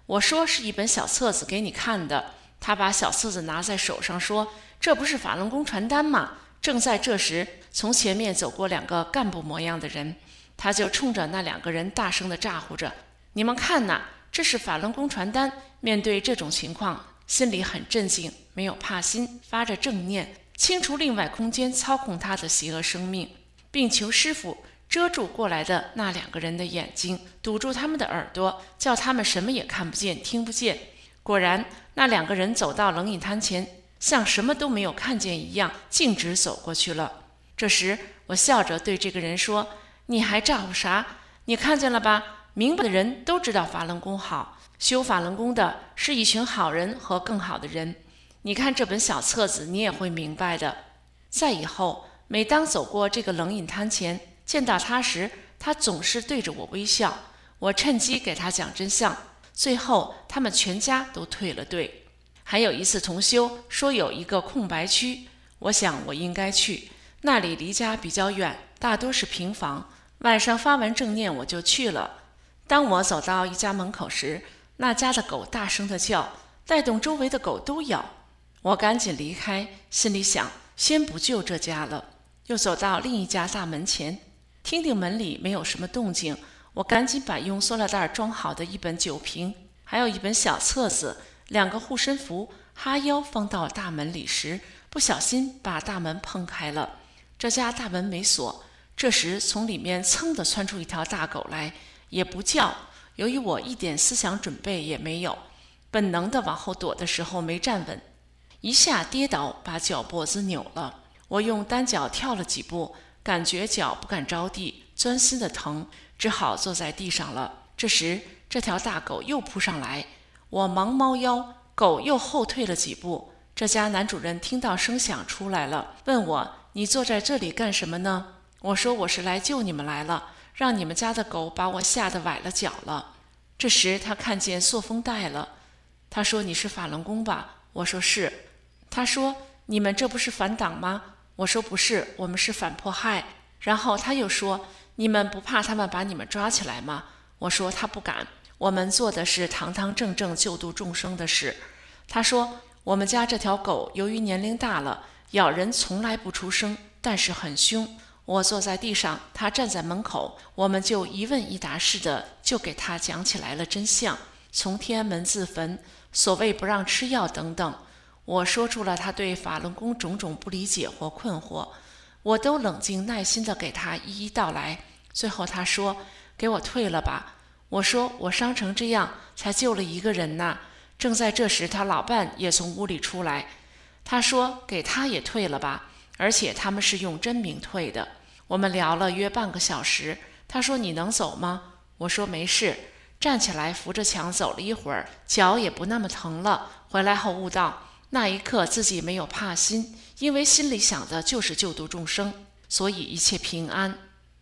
我说是一本小册子给你看的。他把小册子拿在手上说，这不是法轮功传单吗？正在这时，从前面走过2个干部模样的人，他就冲着那2个人大声地咋呼着，你们看呐，这是法轮功传单。面对这种情况，心里很镇静，没有怕心，发着正念，清除另外空间操控他的邪恶生命，并求师父遮住过来的那2个人的眼睛，堵住他们的耳朵，叫他们什么也看不见听不见。果然那2个人走到冷饮摊前，像什么都没有看见一样，径直走过去了。这时我笑着对这个人说，你还咋呼啥？你看见了吧？明白的人都知道法轮功好，修法轮功的是一群好人和更好的人。你看这本小册子，你也会明白的。在以后，每当走过这个冷饮摊前，见到他时，他总是对着我微笑。我趁机给他讲真相，最后他们全家都退了队。还有一次同修说有一个空白区，我想我应该去，那里离家比较远，大多是平房。晚上发完正念我就去了。当我走到一家门口时，那家的狗大声地叫，带动周围的狗都咬。我赶紧离开，心里想先不救这家了。又走到另一家大门前，听听门里没有什么动静，我赶紧把用塑料袋装好的一本酒瓶，还有一本小册子，2个护身符，哈腰放到大门里时，不小心把大门碰开了。这家大门没锁，这时从里面噌地窜出一条大狗来，也不叫。由于我一点思想准备也没有，本能地往后躲的时候没站稳，一下跌倒，把脚脖子扭了。我用单脚跳了几步，感觉脚不敢着地，钻心的疼，只好坐在地上了。这时这条大狗又扑上来，我忙猫腰，狗又后退了几步。这家男主人听到声响出来了，问我，你坐在这里干什么呢？我说我是来救你们来了，让你们家的狗把我吓得崴了脚了。这时他看见塑封袋了，他说，你是法轮功吧？我说是。他说，你们这不是反党吗？我说不是，我们是反迫害。然后他又说，你们不怕他们把你们抓起来吗？我说他不敢，我们做的是堂堂正正救度众生的事。他说，我们家这条狗由于年龄大了，咬人从来不出声，但是很凶。我坐在地上，他站在门口，我们就一问一答似的，就给他讲起来了真相，从天安门自焚，所谓不让吃药等等。我说出了他对法轮功种种不理解或困惑，我都冷静耐心地给他一一道来。最后他说，给我退了吧。我说，我伤成这样才救了1个人呢。正在这时，他老伴也从屋里出来，他说给他也退了吧，而且他们是用真名退的。我们聊了约半个小时，他说，你能走吗？我说没事，站起来扶着墙走了一会儿，脚也不那么疼了。回来后悟到，那一刻自己没有怕心，因为心里想的就是救度众生，所以一切平安。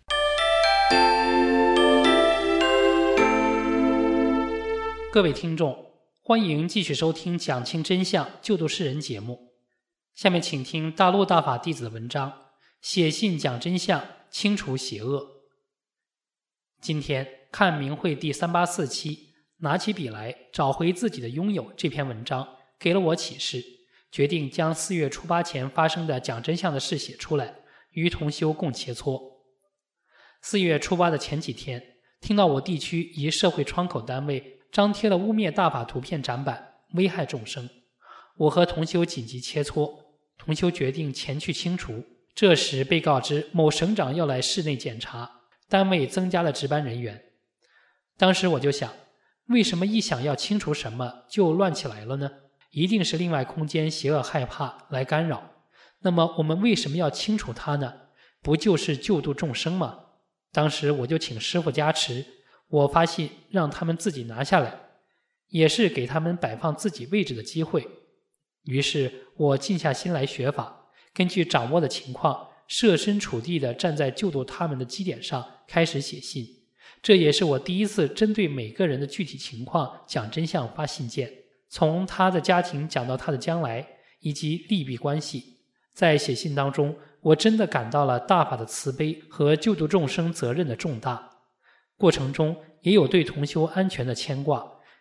各位听众，欢迎继续收听讲清真相救度世人节目。下面请听大陆大法弟子的文章，写信讲真相，清除邪恶。今天看明慧第384期，拿起笔来找回自己的拥有这篇文章给了我启示，决定将4月初8前发生的讲真相的事写出来，与同修共切磋。4月初8的前几天，听到我地区一社会窗口单位张贴了污蔑大法图片展板，危害众生。我和同修紧急切磋，同修决定前去清除。这时被告知某省长要来室内检查，单位增加了值班人员。当时我就想，为什么一想要清除什么就乱起来了呢？一定是另外空间邪恶害怕来干扰。那么我们为什么要清除它呢？不就是救度众生吗？当时我就请师父加持，我发信让他们自己拿下来，也是给他们摆放自己位置的机会。于是我静下心来学法，根据掌握的情况，设身处地地站在救度他们的基点上开始写信。这也是我第一次针对每个人的具体情况讲真相发信件，从他的家庭讲到他的将来以及利弊关系。在写信当中，我真的感到了大法的慈悲和救度众生责任的重大。过程中也有对同修安全的牵挂，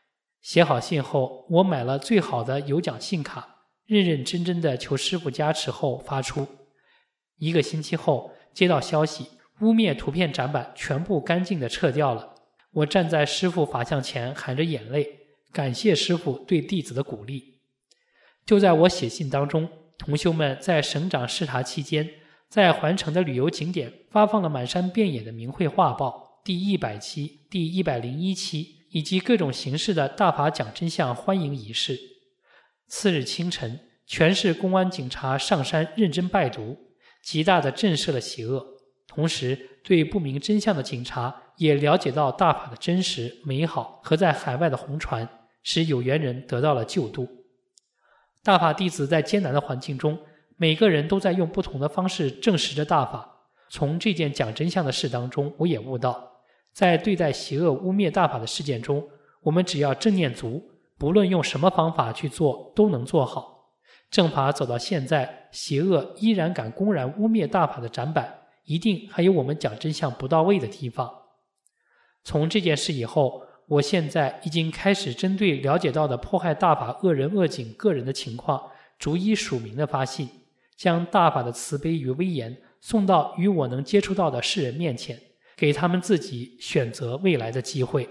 写好信后，我买了最好的有奖信卡，认认真真的求师傅加持后发出。1个星期后，接到消息，污蔑图片展板全部干净的撤掉了。我站在师傅法像前含着眼泪，感谢师傅对弟子的鼓励。就在我写信当中，同修们在省长视察期间，在环城的旅游景点发放了满山遍野的明慧画报第100期、第101期以及各种形式的大法讲真相欢迎仪式。次日清晨，全市公安警察上山认真拜读，极大地震慑了邪恶，同时对不明真相的警察也了解到大法的真实美好和在海外的红传，使有缘人得到了救度。大法弟子在艰难的环境中，每个人都在用不同的方式证实着大法。从这件讲真相的事当中，我也悟到，在对待邪恶污蔑大法的事件中，我们只要正念足，不论用什么方法去做，都能做好。正法走到现在，邪恶依然敢公然污蔑大法的展板，一定还有我们讲真相不到位的地方。从这件事以后，我现在已经开始针对了解到的迫害大法恶人恶警个人的情况，逐一署名的发信，将大法的慈悲与威严送到与我能接触到的世人面前，给他们自己选择未来的机会。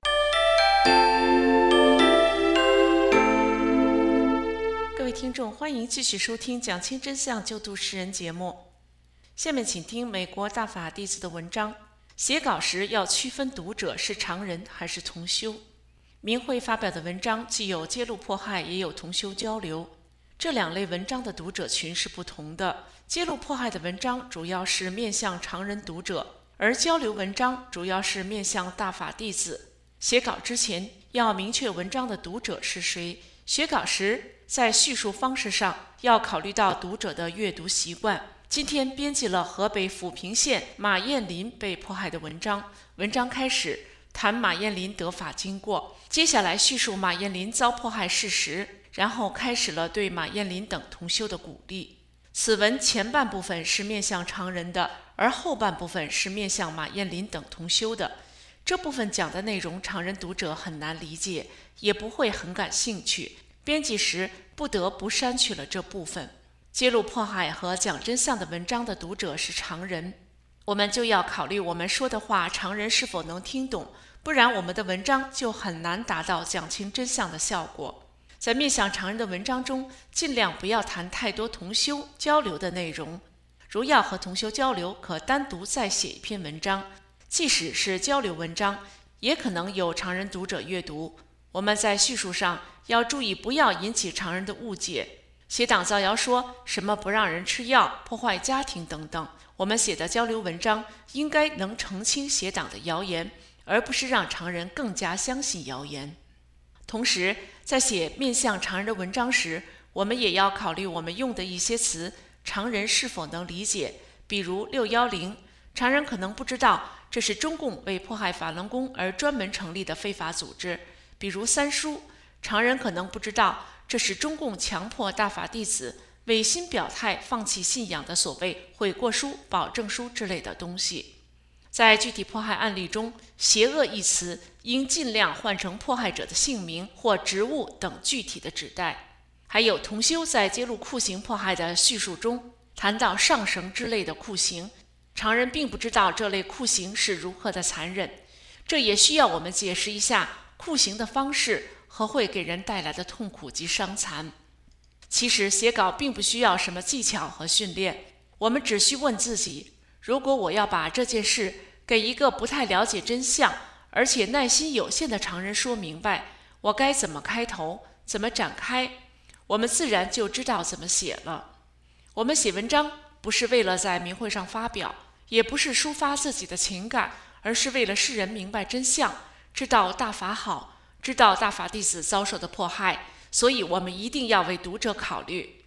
各位听众，欢迎继续收听讲清真相救度世人节目。下面请听美国大法弟子的文章，写稿时要区分读者是常人还是同修。明慧发表的文章既有揭露迫害，也有同修交流。这2类文章的读者群是不同的。揭露迫害的文章主要是面向常人读者，而交流文章主要是面向大法弟子。写稿之前要明确文章的读者是谁，写稿时在叙述方式上要考虑到读者的阅读习惯。今天编辑了河北抚平县马艳林被迫害的文章，文章开始谈马艳林得法经过，接下来叙述马艳林遭迫害事实，然后开始了对马艳林等同修的鼓励。此文前半部分是面向常人的，而后半部分是面向马艳林等同修的。这部分讲的内容常人读者很难理解，也不会很感兴趣，编辑时不得不删去了这部分。揭露迫害和讲真相的文章的读者是常人，我们就要考虑我们说的话常人是否能听懂，不然我们的文章就很难达到讲清真相的效果。在面向常人的文章中，尽量不要谈太多同修交流的内容。如要和同修交流，可单独再写一篇文章，即使是交流文章，也可能有常人读者阅读。我们在叙述上要注意，不要引起常人的误解。邪党造谣说什么不让人吃药、破坏家庭等等，我们写的交流文章应该能澄清邪党的谣言，而不是让常人更加相信谣言。同时，在写面向常人的文章时，我们也要考虑我们用的一些词，常人是否能理解。比如610，常人可能不知道这是中共为迫害法轮功而专门成立的非法组织；比如3书，常人可能不知道这是中共强迫大法弟子违心表态放弃信仰的所谓悔过书、保证书之类的东西。在具体迫害案例中，邪恶一词应尽量换成迫害者的姓名或职务等具体的指代。还有同修在揭露酷刑迫害的叙述中谈到上绳之类的酷刑，常人并不知道这类酷刑是如何的残忍，这也需要我们解释一下酷刑的方式和会给人带来的痛苦及伤残。其实写稿并不需要什么技巧和训练，我们只需问自己，如果我要把这件事给一个不太了解真相而且耐心有限的常人说明白，我该怎么开头，怎么展开，我们自然就知道怎么写了。我们写文章不是为了在明会上发表，也不是抒发自己的情感，而是为了世人明白真相，知道大法好，知道大法弟子遭受的迫害，所以我们一定要为读者考虑。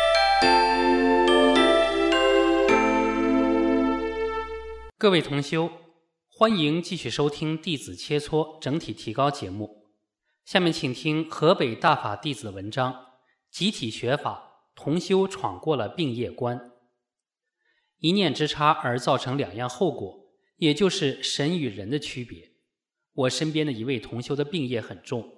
各位同修，欢迎继续收听弟子切磋整体提高节目。下面请听河北大法弟子文章，集体学法，同修闯过了病业关。一念之差而造成2样后果，也就是神与人的区别。我身边的一位同修的病业很重，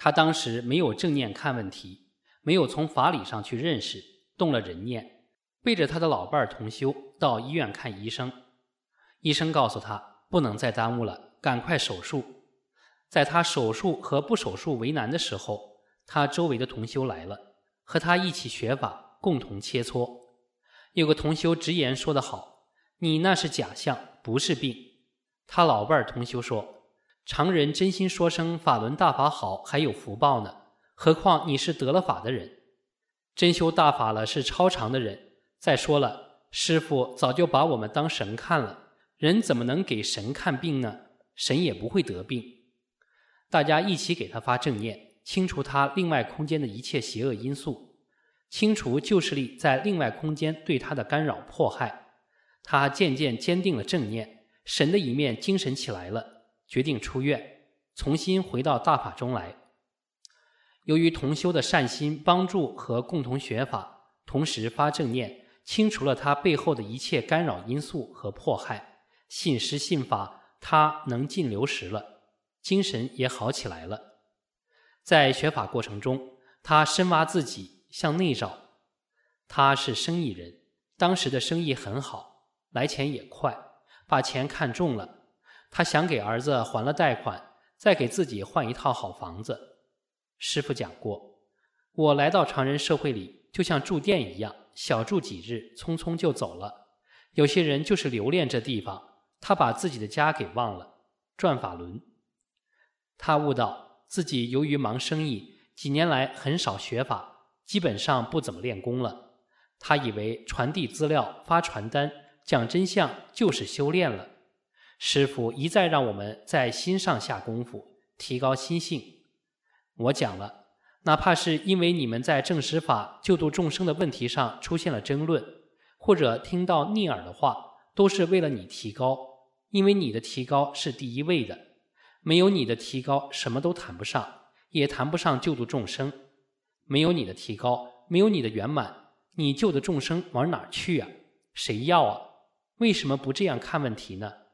他当时没有正念看问题，没有从法理上去认识，动了人念，背着他的老伴同修到医院看医生。医生告诉他不能再耽误了，赶快手术。在他手术和不手术为难的时候，他周围的同修来了，和他一起学法，共同切磋。有个同修直言说得好，你那是假象，不是病。他老伴同修说，常人真心说声法轮大法好，还有福报呢，何况你是得了法的人。真修大法了是超常的人。再说了，师父早就把我们当神看了，人怎么能给神看病呢？神也不会得病。大家一起给他发正念，清除他另外空间的一切邪恶因素，清除旧势力在另外空间对他的干扰迫害。他渐渐坚定了正念，神的一面精神起来了，决定出院，重新回到大法中来。由于同修的善心帮助和共同学法，同时发正念，清除了他背后的一切干扰因素和迫害，信师信法，他能尽流时了，精神也好起来了。在学法过程中，他深挖自己，向内找。他是生意人，当时的生意很好，来钱也快，把钱看重了。他想给儿子还了贷款，再给自己换一套好房子。师父讲过，我来到常人社会里，就像住店一样，小住几日，匆匆就走了。有些人就是留恋这地方，他把自己的家给忘了，转法轮。他悟到自己由于忙生意，几年来很少学法，基本上不怎么练功了。他以为传递资料、发传单、讲真相就是修炼了。师父一再让我们在心上下功夫，提高心性。我讲了，哪怕是因为你们在正实法救度众生的问题上出现了争论，或者听到逆耳的话，都是为了你提高，因为你的提高是第一位的。没有你的提高，什么都谈不上，也谈不上救度众生。没有你的提高，没有你的圆满，你救的众生往哪儿去啊？谁要啊？为什么不这样看问题呢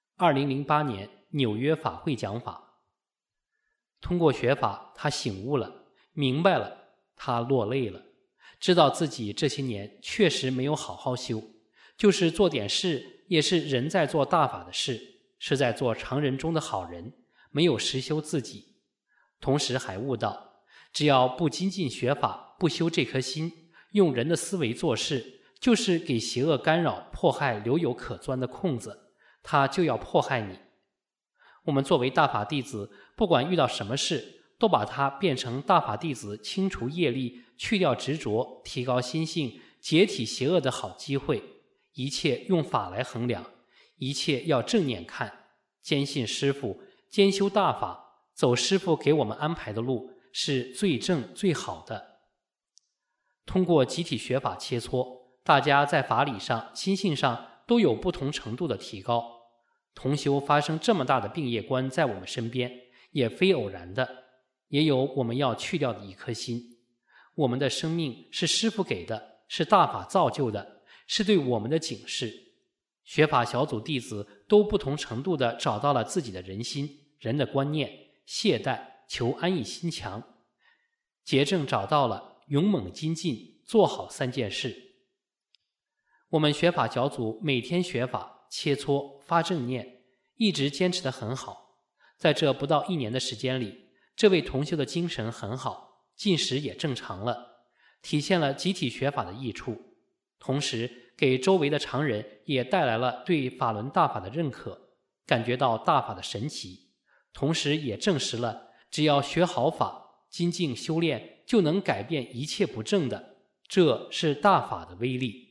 ？2008年纽约法会讲法，通过学法，他醒悟了，明白了，他落泪了，知道自己这些年确实没有好好修，就是做点事，也是人在做大法的事，是在做常人中的好人，没有实修自己。同时还悟到，只要不精进学法，不修这颗心，用人的思维做事，就是给邪恶干扰迫害留有可钻的空子，他就要迫害你。我们作为大法弟子，不管遇到什么事，都把它变成大法弟子清除业力、去掉执着、提高心性、解体邪恶的好机会。一切用法来衡量，一切要正念看，坚信师父，兼修大法，走师父给我们安排的路，是最正最好的。通过集体学法切磋，大家在法理上、心性上都有不同程度的提高。同修发生这么大的病业观在我们身边，也非偶然的，也有我们要去掉的一颗心。我们的生命是师父给的，是大法造就的，是对我们的警示。学法小组弟子都不同程度地找到了自己的人心、人的观念，懈怠求安逸心强，结正找到了，勇猛精进，做好3件事。我们学法小组每天学法、切磋、发正念，一直坚持得很好。在这不到1年的时间里，这位同修的精神很好，进食也正常了，体现了集体学法的益处，同时给周围的常人也带来了对法轮大法的认可，感觉到大法的神奇，同时也证实了只要学好法，精进修炼，就能改变一切不正的，这是大法的威力。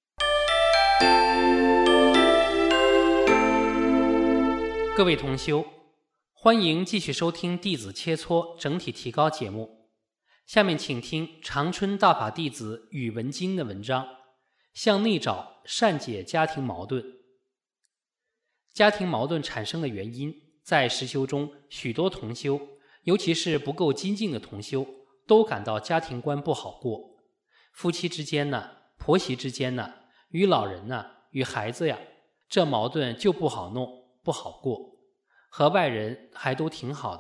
各位同修，欢迎继续收听弟子切磋整体提高节目。下面请听长春大法弟子宇文经的文章，向内找，善解家庭矛盾。家庭矛盾产生的原因，在实修中，许多同修，尤其是不够精进的同修，都感到家庭观不好过。夫妻之间呢，婆媳之间呢，与老人呢，与孩子呀，这矛盾就不好弄，不好过。和外人还都挺好的，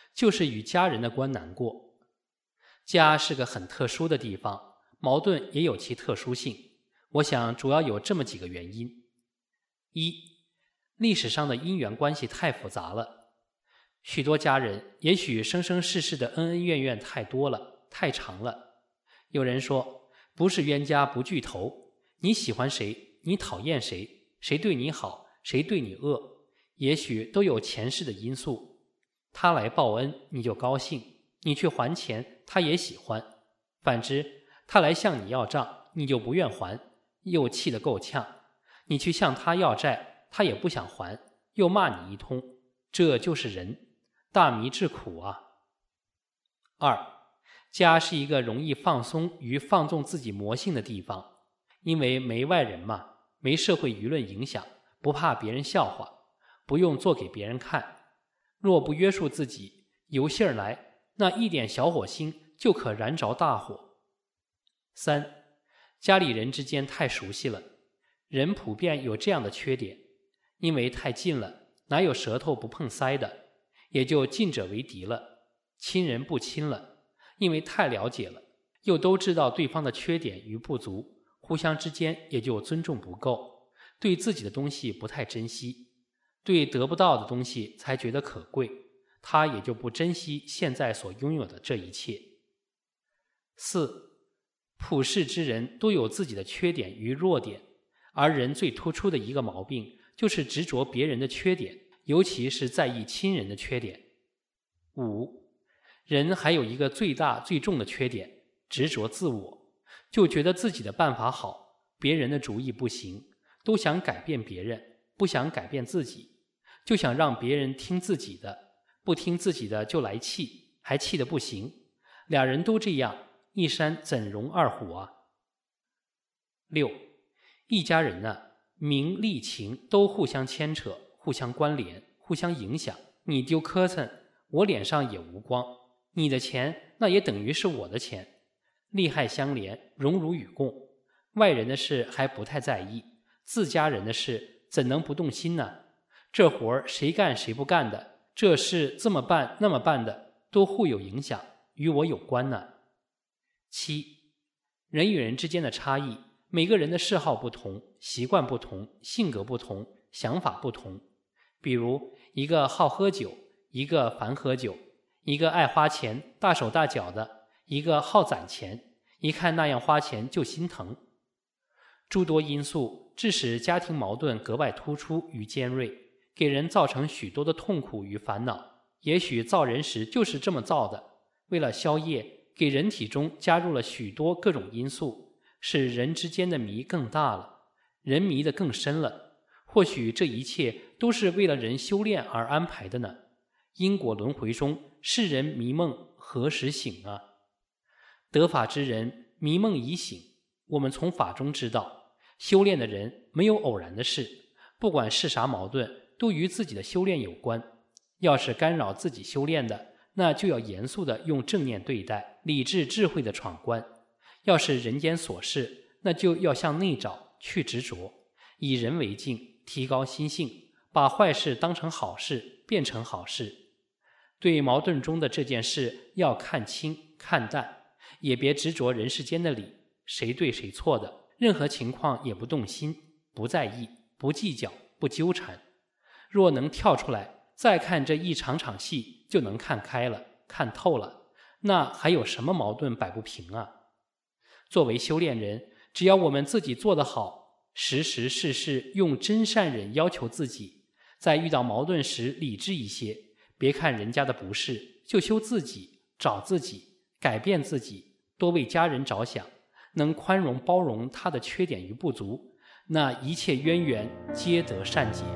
就是与家人的关难过。家是个很特殊的地方，矛盾也有其特殊性。我想主要有这么几个原因：一，历史上的因缘关系太复杂了，许多家人也许生生世世的恩恩怨怨太多了，太长了。有人说，不是冤家不聚头，你喜欢谁，你讨厌谁，谁对你好，谁对你恶，也许都有前世的因素。他来报恩，你就高兴，你去还钱，他也喜欢；反之，他来向你要账，你就不愿还，又气得够呛。你去向他要债，他也不想还，又骂你一通。这就是人，大迷之苦啊。二，家是一个容易放松与放纵自己魔性的地方，因为没外人嘛，没社会舆论影响，不怕别人笑话，不用做给别人看。若不约束自己，由性儿来，那一点小火星就可燃着大火。三，家里人之间太熟悉了，人普遍有这样的缺点，因为太近了，哪有舌头不碰腮的，也就近者为敌了，亲人不亲了，因为太了解了，又都知道对方的缺点与不足，互相之间也就尊重不够，对自己的东西不太珍惜，对得不到的东西才觉得可贵，他也就不珍惜现在所拥有的这一切。四，普世之人都有自己的缺点与弱点，而人最突出的一个毛病就是执着别人的缺点，尤其是在意亲人的缺点。五，人还有一个最大最重的缺点，执着自我，就觉得自己的办法好，别人的主意不行，都想改变别人，不想改变自己，就想让别人听自己的，不听自己的就来气，还气得不行。俩人都这样，一山怎容二虎啊？六，一家人呢，名利情都互相牵扯，互相关联，互相影响。你丢磕碜，我脸上也无光，你的钱那也等于是我的钱，利害相连，荣辱与共。外人的事还不太在意，自家人的事怎能不动心呢？这活儿谁干谁不干的，这事这么办那么办的，都互有影响，与我有关呢。七，人与人之间的差异，每个人的嗜好不同，习惯不同，性格不同，想法不同。比如一个好喝酒，一个烦喝酒，一个爱花钱，大手大脚的，一个好攒钱，一看那样花钱就心疼。诸多因素致使家庭矛盾格外突出与尖锐，给人造成许多的痛苦与烦恼。也许造人时就是这么造的，为了消业，给人体中加入了许多各种因素，使人之间的迷更大了，人迷得更深了。或许这一切都是为了人修炼而安排的呢。因果轮回中，世人迷梦何时醒啊？得法之人迷梦已醒。我们从法中知道，修炼的人没有偶然的事，不管是啥矛盾，都与自己的修炼有关。要是干扰自己修炼的，那就要严肃地用正念对待，理智智慧地闯关。要是人间琐事，那就要向内找，去执着，以人为镜，提高心性，把坏事当成好事，变成好事。对矛盾中的这件事要看清看淡，也别执着人世间的理，谁对谁错的，任何情况也不动心，不在意，不计较，不纠缠。若能跳出来再看这一场场戏，就能看开了，看透了，那还有什么矛盾摆不平啊？作为修炼人，只要我们自己做得好，时时事事用真善忍要求自己，在遇到矛盾时理智一些，别看人家的不是，就修自己，找自己，改变自己，多为家人着想，能宽容包容他的缺点与不足，那一切渊源皆得善解。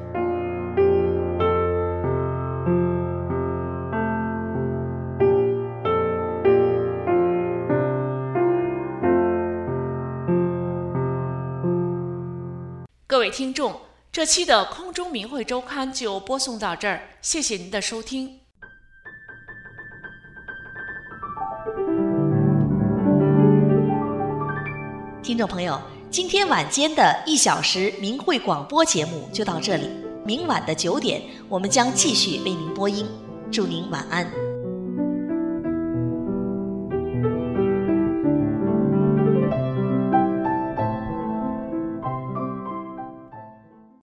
各位听众，这期的空中明慧周刊就播送到这儿，谢谢您的收听。 听众朋友，今天晚间的1小时明慧广播节目就到这里，明晚的9点，我们将继续为您播音。祝您晚安。